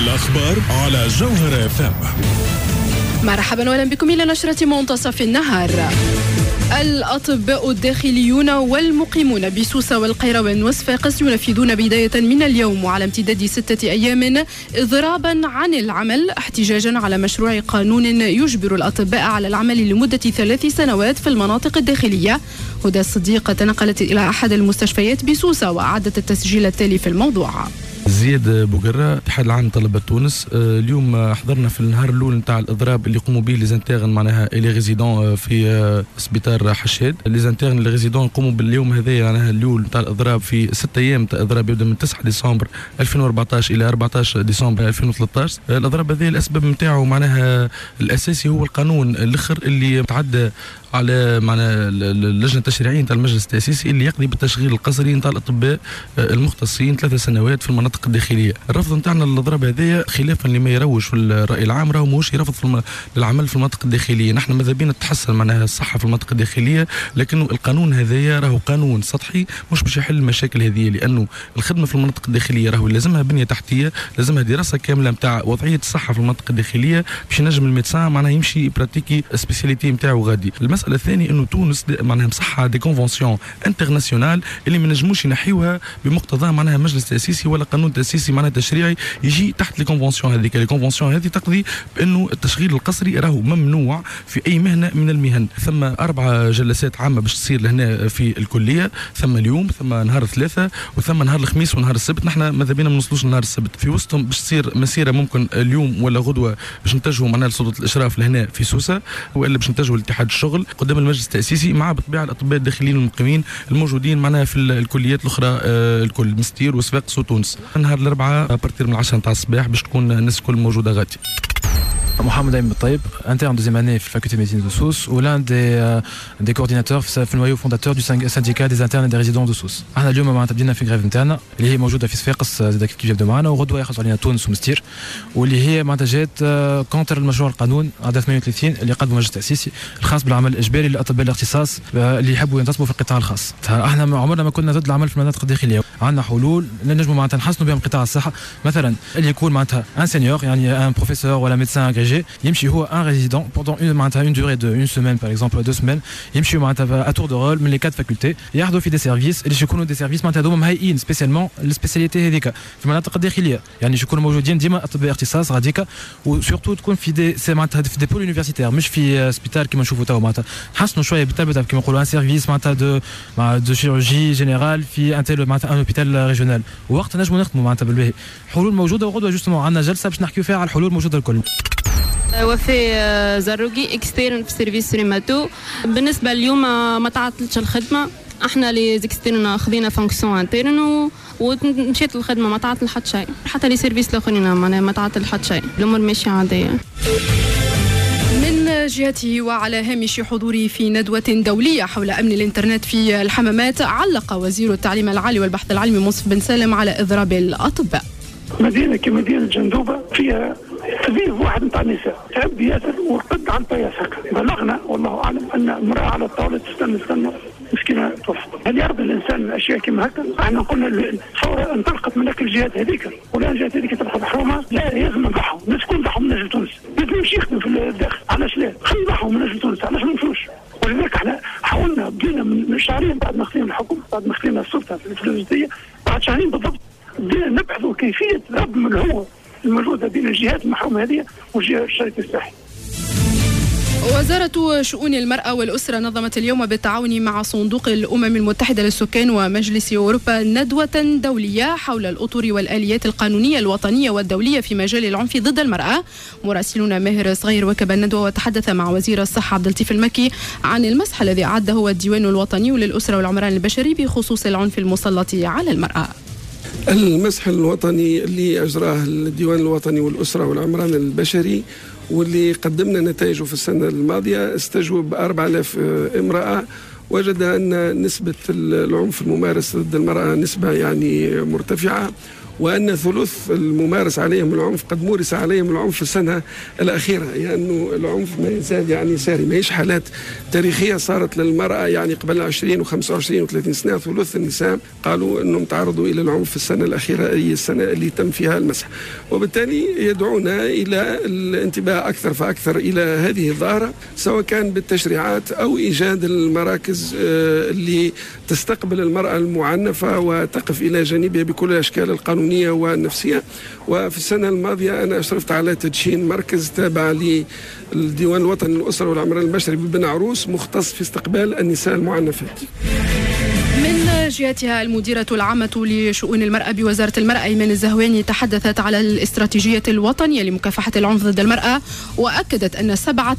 الأخبار على جوهر FM. مرحبا وأهلا بكم إلى نشرة منتصف النهار. الأطباء الداخليون والمقيمون بسوسة والقيروان وصفاقس ينفذون بداية من اليوم وعلى امتداد 6 أيام إضرابا عن العمل احتجاجا على مشروع قانون يجبر الأطباء على العمل لمدة 3 سنوات في المناطق الداخلية. هدى الصديق تنقلت إلى أحد المستشفيات بسوسة وأعدت التسجيل التالي في الموضوع. زياد بوغرة اتحاد العام طلبة تونس. اليوم حضرنا في النهار الاول نتاع الاضراب اللي يقوموا به لي زانتيرن معناها لي ريزيدون في سبيطار حشاد. لي زانتيرن لي ريزيدون يقوموا باليوم هذايا معناها الاول نتاع الاضراب في 6 ايام نتاع الاضراب يبدا من 9 ديسمبر 2014 الى 14 ديسمبر 2013. الاضراب هذه الاسباب نتاعو معناها الاساسي هو القانون الاخر اللي تعدى على معناها اللجنه التشريعيه نتاع المجلس التاسيسي اللي يقضي بالتشغيل القسري نتاع الاطباء المختصين 3 سنوات في المناطق الداخليه. الرفض نتاعنا للاضراب هذايا خلافا لما يروج في الراي العام راهو ماهوش يرفض للعمل في المناطق الداخليه. نحن ماذا بينا تتحسن معناها الصحه في المناطق الداخليه، لكنه القانون هذايا راهو قانون سطحي مش باش يحل المشاكل هذه، لانه الخدمه في المناطق الداخليه راهو لازمها بنيه تحتيه، لازمها دراسه كامله نتاع وضعيه الصحه في المناطق الداخليه باش ينجم الميدسان معناها يمشي براتيكي سبيسياليتي نتاعو غادي. المساله الثانيه انه تونس معناها مصحه دي كونفونسيون انترناسيونال اللي ما نجموش ينحيوها بمقتضى معناها مجلس تاسيسي ولا قانون تاسيسي معناها تشريعي يجي تحت لي كونفونسيون هذيك. لي كونفونسيون هذه تقضي بانه التشغيل القسري راهو ممنوع في اي مهنه من المهن. ثم 4 جلسات عامه باش تصير لهنا في الكليه، ثم اليوم، ثم نهار 3، وثم نهار الخميس ونهار السبت. نحن ماذا بينا ما نوصلوش نهار السبت. في وسطهم باش تصير مسيره ممكن اليوم ولا غدوه باش نتجهوا معناها لسلطه الاشراف لهنا في سوسه، والا باش نتجهوا لاتحاد الشغل قدام المجلس التاسيسي مع بالطبيعه الاطباء الداخليين والمقيمين الموجودين معناها في الكليات الاخرى الكل مستير وصفاقس وتونس. نهار الاربعاء بارتير من 10 نتاع الصباح باش تكون الناس الكل موجوده غادي. محمد أيمن الطيب, interne en deuxième année في faculté de médecine de Sousse ou l'un des coordinateurs في النويو fondateur du syndicat des internes et des résidents de Sousse. احنا اليوم معناتها بدينا في غريف نتاعنا اللي هي موجوده في صفاقس زاد كيف يبداو معنا, وغدوه يخلصوا علينا تونس ومستير, واللي هي معناتها جات كونتر المشروع القانون عدد 38 اللي قدمه المجلس التاسيسي الخاص بالعمل الاجباري لاطباء الاختصاص اللي يحبوا ينتصبوا في القطاع الخاص. احنا عمرنا ما كنا ضد العمل في المناطق الداخليه, عندنا حلول نجموا معناتها نحسنوا بهم قطاع الصحه. مثلا اللي يكون معناتها ان سينيور يعني ان بروفيسور ولا ميدسان اغريجي يمشي هو un résident pendant une durée de 1 semaine par exemple 2 semaines, يمشي معناتها à tour de rôle من les 4 facultés ياخذوا في دي سيرفيس اللي يكونوا دي سيرفيس معناتها هذوما مهيئين سبيسيالمون السبيسياليتي هذيك في المناطق الداخليه, يعني يكونوا موجودين ديما اطباء اختصاص غاديكا, وسورتو تكون في دي معناتها في دي بول يونيفرسيتير مش في سبيطار كيما نشوفوا تو, معناتها نحسنوا شويه بالتبدا كيما نقولوا ان سيرفيس معناتها دو شيروجي جينيرال في ان معناتها ان هوبيتال ريجيونال, وقت نجموا نخدموا معناتها بالباهي. حلول موجوده, وغدوه جوستومون عندنا جلسه باش نحكيو فيها على الحلول الموجوده الكل. وفاء زروقي اكستيرن في سيرفيس ريماتو. بالنسبه اليوم ما تعطلتش الخدمه, احنا لي اكستيرن خذينا فونكسيون انترن ومشيت الخدمه ما تعطل حتى شيء, حتى لي سيرفيس الاخرين ما تعطل حتى شيء, الامور ماشيه عاديه. من جهته وعلى هامش حضوره في ندوة دولية حول أمن الإنترنت في الحمامات, علق وزير التعليم العالي والبحث العلمي منصف بن سالم على إضراب الأطباء. مدينة كمدينة جندوبة فيها تبيه واحد نتاع النساء تعب ياسر وقد على الطياس هكا. بلغنا والله أعلم أن امرأة على الطاولة تستنى مسكينة توفى. هل يرضي الإنسان أشياء كما هكا؟ احنا قلنا الثورة انطلقت من الجهات هذيك, ولا الجهات هذيك تبقى محرومة. لا, لازم نضحوا, الناس كل ضحوا من أجل تونس, لازم يمشي يخدم في الداخل. علاش لا؟ خلي يضحوا من أجل تونس, علاش ما نمشوش؟ ولذلك احنا حاولنا بدينا من شهرين بعد ما خلينا الحكم, بعد ما خلينا السلطة في الفلسطينية, بعد شهرين بالضبط بدينا نبحثوا كيفية ربط الهوة الموجودة بين الجهات المحرومة هذه والجهة الشركة الصحي. وزارة شؤون المرأة والأسرة نظمت اليوم بالتعاون مع صندوق الأمم المتحدة للسكان ومجلس أوروبا ندوة دولية حول الأطر والآليات القانونية الوطنية والدولية في مجال العنف ضد المرأة. مراسلون ماهر صغير وكب الندوة وتحدث مع وزير الصحة عبد اللطيف المكي عن المسح الذي أعده هو الديوان الوطني للأسرة والعمران البشري بخصوص العنف المسلط على المرأة. المسح الوطني اللي أجراه الديوان الوطني والأسرة والعمران البشري واللي قدمنا نتائجه في السنة الماضية, استجوب 4000 امرأة, وجد أن نسبة العنف الممارس ضد المرأة نسبة يعني مرتفعة, وأن ثلث الممارس عليهم العنف قد مورس عليهم العنف في السنة الأخيرة، يعني العنف ما يزال يعني ساري، ما هيش حالات تاريخية صارت للمرأة يعني قبل 20 و25 و30 سنة. ثلث النساء قالوا أنهم تعرضوا إلى العنف في السنة الأخيرة، أي السنة اللي تم فيها المسح، وبالتالي يدعونا إلى الانتباه أكثر فأكثر إلى هذه الظاهرة، سواء كان بالتشريعات أو إيجاد المراكز اللي تستقبل المرأة المعنفة وتقف إلى جانبها بكل الأشكال القانونية والنفسية. وفي السنة الماضية أنا أشرفت على تدشين مركز تابع للديوان الوطني للأسرة والعمران البشري ببن عروس مختص في استقبال النساء المعنفات. من جهتها المديرة العامة لشؤون المرأة بوزارة المرأة إيمان الزهواني تحدثت على الاستراتيجية الوطنية لمكافحة العنف ضد المرأة، وأكدت أن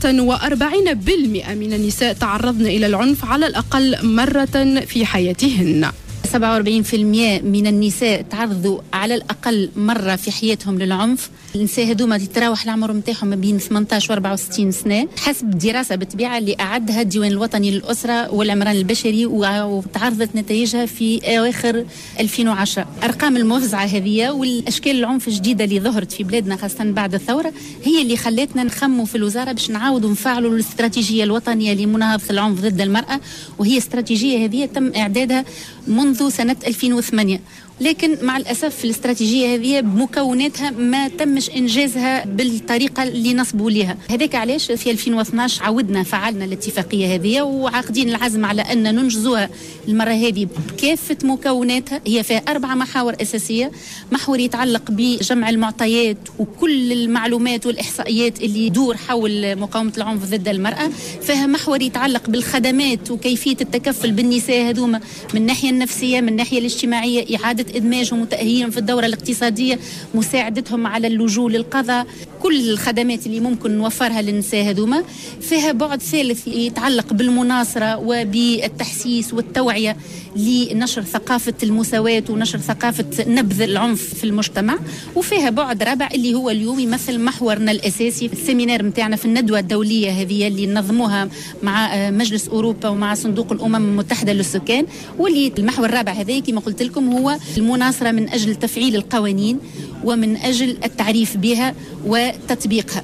47% من النساء تعرضن إلى العنف على الأقل مرة في حياتهن. 47% من النساء تعرضوا على الأقل مرة في حياتهم للعنف. النساء هذوما تتراوح العمر نتاعهم ما بين 18 و 64 سنة حسب دراسة بالطبيعة اللي أعدها الديوان الوطني للأسرة والعمران البشري، وتعرضت نتائجها في أواخر 2010. أرقام المفزعة هذه والأشكال العنف الجديدة اللي ظهرت في بلادنا خاصة بعد الثورة هي اللي خلتنا نخموا في الوزارة باش نعاودوا نفعلوا الاستراتيجية الوطنية لمناهضة العنف ضد المرأة، وهي استراتيجية هذه تم إعدادها منذ سنة 2008. لكن مع الأسف الاستراتيجية هذه بمكوناتها ما تمش إنجازها بالطريقة اللي نصبوا لها. هذاك علاش في 2012 عودنا فعلنا الاتفاقية هذه وعاقدين العزم على أن ننجزوها المرة هذه بكافة مكوناتها. هي فيها 4 محاور أساسية. محور يتعلق بجمع المعطيات وكل المعلومات والإحصائيات اللي يدور حول مقاومة العنف ضد المرأة. فيها محور يتعلق بالخدمات وكيفية التكفل بالنساء هذوما من الناحية النفسية من الناحية الاجتماعية، إعادة إدماجهم وتأهيلهم في الدورة الاقتصادية، مساعدتهم على اللجوء للقضاء، كل الخدمات اللي ممكن نوفرها للنساء هذوما. فيها بعد ثالث يتعلق بالمناصرة وبالتحسيس والتوعية لنشر ثقافة المساواة ونشر ثقافة نبذ العنف في المجتمع. وفيها بعد رابع اللي هو اليوم يمثل محورنا الأساسي في السيمينار متاعنا في الندوة الدولية هذه اللي نظموها مع مجلس أوروبا ومع صندوق الأمم المتحدة للسكان، واللي المحور الرابع هذا كما قلت لكم هو المناصرة من أجل تفعيل القوانين ومن أجل التعريف بها وتطبيقها.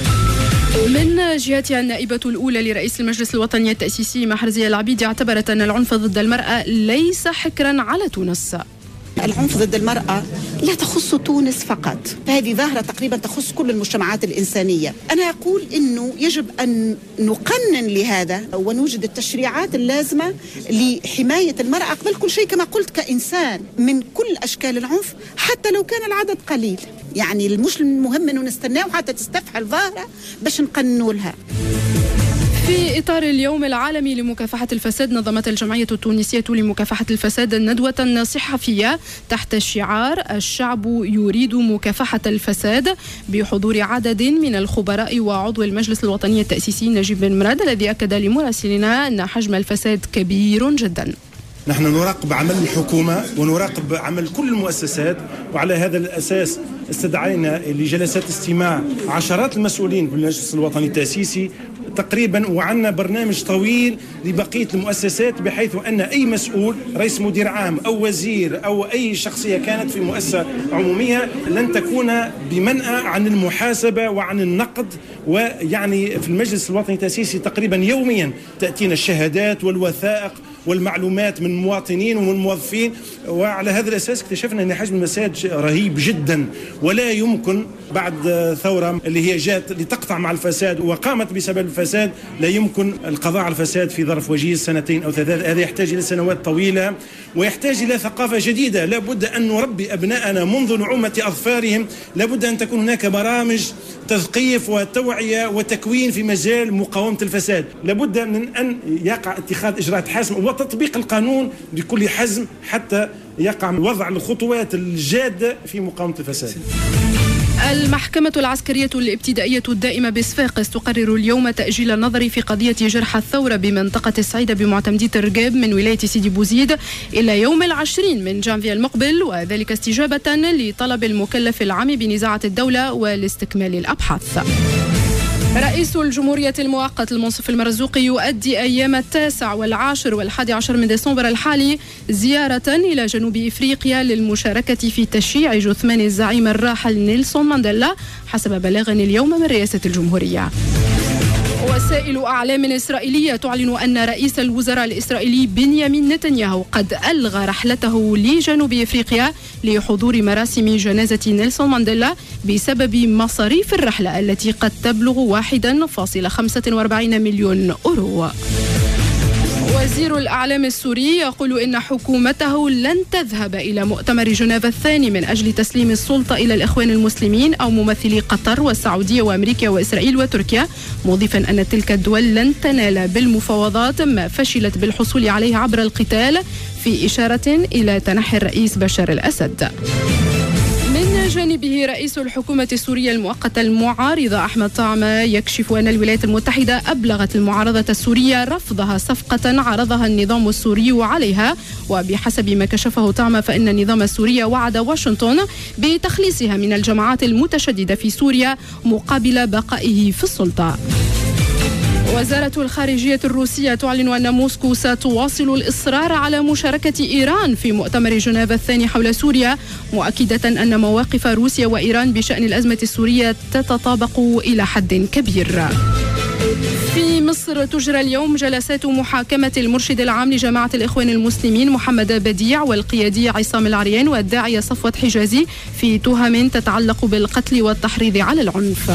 من جهتها النائبة الأولى لرئيس المجلس الوطني التأسيسي محرزية العبيدي اعتبرت أن العنف ضد المرأة ليس حكرا على تونس. العنف ضد المرأة لا تخص تونس فقط، هذه ظاهرة تقريبا تخص كل المجتمعات الإنسانية. أنا أقول أنه يجب أن نقنن لهذا ونوجد التشريعات اللازمة لحماية المرأة قبل كل شيء كما قلت كإنسان من كل أشكال العنف حتى لو كان العدد قليل. يعني مش المهم أنه نستناه حتى تستفحل ظاهرة باش نقننوا لها. في إطار اليوم العالمي لمكافحة الفساد نظمت الجمعية التونسية لمكافحة الفساد ندوة صحفية تحت شعار الشعب يريد مكافحة الفساد بحضور عدد من الخبراء وعضو المجلس الوطني التأسيسي نجيب بن مراد، الذي أكد لمراسلنا أن حجم الفساد كبير جدا. نحن نراقب عمل الحكومة ونراقب عمل كل المؤسسات، وعلى هذا الأساس استدعينا لجلسات استماع عشرات المسؤولين بالمجلس الوطني التأسيسي تقريبا، وعندنا برنامج طويل لبقية المؤسسات بحيث أن أي مسؤول رئيس مدير عام أو وزير أو أي شخصية كانت في مؤسسة عمومية لن تكون بمنأى عن المحاسبة وعن النقد. ويعني في المجلس الوطني التأسيسي تقريبا يوميا تأتينا الشهادات والوثائق والمعلومات من مواطنين ومن موظفين، وعلى هذا الأساس اكتشفنا أن حجم الفساد رهيب جدا، ولا يمكن بعد ثورة اللي هي جات لتقطع مع الفساد وقامت بسبب الفساد لا يمكن القضاء على الفساد في ظرف وجيز 2 أو 3. هذا يحتاج إلى سنوات طويلة ويحتاج إلى ثقافة جديدة. لابد أن نربي أبناءنا منذ نعومة أظفارهم، لابد أن تكون هناك برامج تثقيف وتوعية وتكوين في مجال مقاومة الفساد. لابد من أن يقع اتخاذ إجراءات حاسمة وتطبيق القانون بكل حزم حتى يقع وضع الخطوات الجادة في مقاومة الفساد. المحكمة العسكرية الابتدائية الدائمة بصفاقس تقرر اليوم تأجيل النظر في قضية جرحى الثورة بمنطقة الصعيدة بمعتمدية الرقاب من ولاية سيدي بوزيد إلى يوم 20 من جانفي المقبل، وذلك استجابة لطلب المكلف العام بنزاعة الدولة ولاستكمال الأبحاث. رئيس الجمهورية المؤقت المنصف المرزوقي يؤدي أيام 9 والعاشر والحادي من ديسمبر الحالي زيارة إلى جنوب إفريقيا للمشاركة في تشييع جثمان الزعيم الراحل نيلسون مانديلا حسب بلاغ اليوم من رئاسة الجمهورية. وسائل أعلام إسرائيلية تعلن أن رئيس الوزراء الإسرائيلي بنيامين نتنياهو قد ألغى رحلته لجنوب إفريقيا لحضور مراسم جنازة نيلسون مانديلا بسبب مصاريف الرحلة التي قد تبلغ 1.45 مليون أورو. وزير الأعلام السوري يقول إن حكومته لن تذهب إلى مؤتمر جنيف الثاني من أجل تسليم السلطة إلى الإخوان المسلمين أو ممثلي قطر والسعودية وأمريكا وإسرائيل وتركيا، مضيفا أن تلك الدول لن تنال بالمفاوضات ما فشلت بالحصول عليه عبر القتال، في إشارة إلى تنحي الرئيس بشار الأسد. من جانبه رئيس الحكومة السورية المؤقتة المعارضة أحمد طعمة يكشف أن الولايات المتحدة أبلغت المعارضة السورية رفضها صفقة عرضها النظام السوري عليها، وبحسب ما كشفه طعمة فإن النظام السوري وعد واشنطن بتخليصها من الجماعات المتشددة في سوريا مقابل بقائه في السلطة. وزارة الخارجية الروسية تعلن أن موسكو ستواصل الإصرار على مشاركة إيران في مؤتمر جنيف الثاني حول سوريا، مؤكدة أن مواقف روسيا وإيران بشأن الأزمة السورية تتطابق إلى حد كبير. في مصر تجرى اليوم جلسات محاكمة المرشد العام لجماعة الإخوان المسلمين محمد بديع والقيادي عصام العريان والداعية صفوت حجازي في تهم تتعلق بالقتل والتحريض على العنف.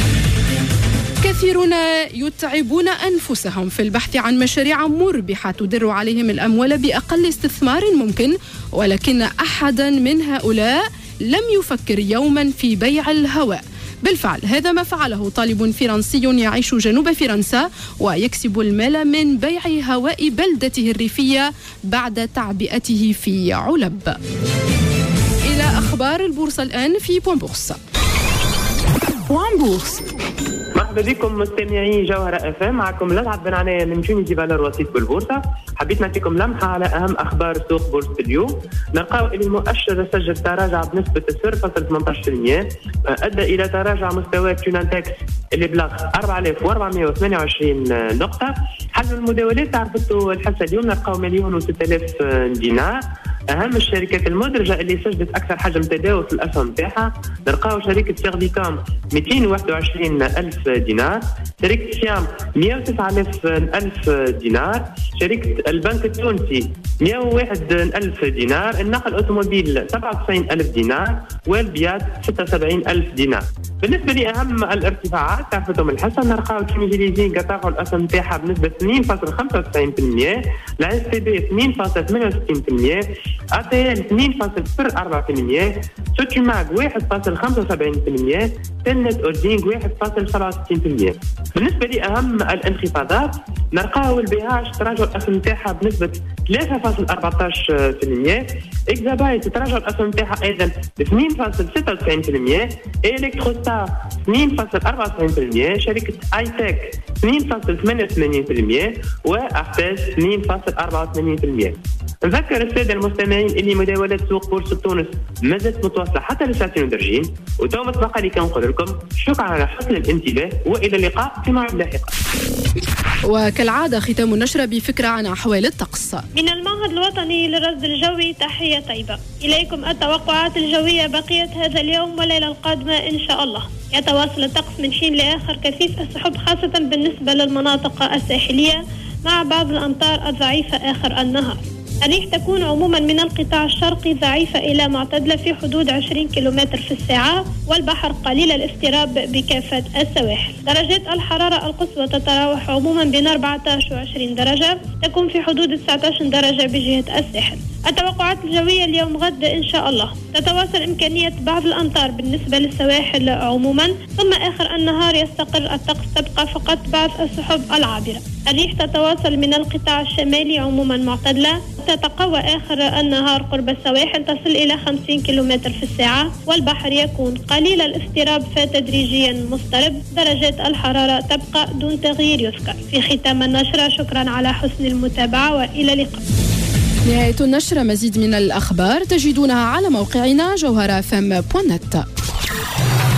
كثيرون يتعبون أنفسهم في البحث عن مشاريع مربحة تدر عليهم الأموال بأقل استثمار ممكن، ولكن أحدا من هؤلاء لم يفكر يوما في بيع الهواء. بالفعل هذا ما فعله طالب فرنسي يعيش جنوب فرنسا ويكسب المال من بيع هواء بلدته الريفية بعد تعبئته في علب. إلى أخبار البورصة الآن في بوان بورصة. بوان بورصة. مرحبا بكم مستمعي جوهرة اف ام، معكم لمعة بن عناية من تونسي فالور وسيط بالبورصة. حبيت نعطيكم لمحة على أهم أخبار سوق بورصة اليوم. نلقاو أن المؤشر سجل تراجع بنسبة 0.18%، أدى إلى تراجع مستوى تونانتكس اللي بلغ 4428 نقطة. حجم المداولات تعرفتوا الحصة اليوم نلقاو 1,006,000 دينار. أهم الشركات المدرجة اللي سجلت أكثر حجم تداول في الأسهم نتاعها نلقاو شركة سيرفيكام 221,000 دينار، شركة سيام 109,000 دينار، شركة البنك التونسي 101,000 دينار، النقل الأوتوموبيل 97,000 دينار، والبيات 76,000 دينار. بالنسبة لأهم الارتفاعات تعرفتهم الحصة نلقاو تونسي ليزينغ قطعوا الأسهم نتاعها بنسبة 2.95%، لا اس تي بي 2.68%، ATL 2.04%، سوتشماغ 1.75%، تنت أولدينغ 1.67%. بالنسبة لأهم الانخفاضات نلقاو البيهاش تراجع الأسهم نتاعها بنسبة 3.14%، إكزابايت تراجع الأسهم نتاعها أيضا ب 2.96%، إلكتروستار 2.94%، شركة آيتك 2.88%، وأحتاج 2.84%. نذكر السادة المستمعين اللي مداولات سوق بورصة تونس مازالت متواصلة حتى لساعتين ودرجين، وتوما تبقى لي كنقول لكم شكرا على حسن الانتباه، وإلى اللقاء في موعد لاحق. وكالعادة ختام النشرة بفكرة عن أحوال الطقس. من المعهد الوطني للرصد الجوي تحية طيبة. إليكم التوقعات الجوية بقية هذا اليوم والليلة القادمة إن شاء الله. يتواصل الطقس من حين لآخر كثيف السحب خاصة بالنسبة للمناطق الساحلية مع بعض الأمطار الضعيفة آخر النهار. الريح تكون عموما من القطاع الشرقي ضعيفة إلى معتدلة في حدود 20 كيلومتر في الساعة، والبحر قليل الاضطراب بكافة السواحل. درجات الحرارة القصوى تتراوح عموما بين 14 و20 درجة، تكون في حدود 19 درجة بجهة الساحل. التوقعات الجوية اليوم غد إن شاء الله تتواصل إمكانية بعض الأمطار بالنسبة للسواحل عموما، ثم آخر النهار يستقر الطقس، تبقى فقط بعض السحب العابرة. الريح تتواصل من القطاع الشمالي عموما معتدلة، تتقوى آخر النهار قرب السواحل تصل إلى 50 كيلومتر في الساعة، والبحر يكون قليل الاضطراب فتدريجيا مضطرب. درجات الحرارة تبقى دون تغيير يذكر. في ختام النشرة شكرا على حسن المتابعة وإلى اللقاء. نهاية النشرة. مزيد من الأخبار تجدونها على موقعنا جوهرة fm.net.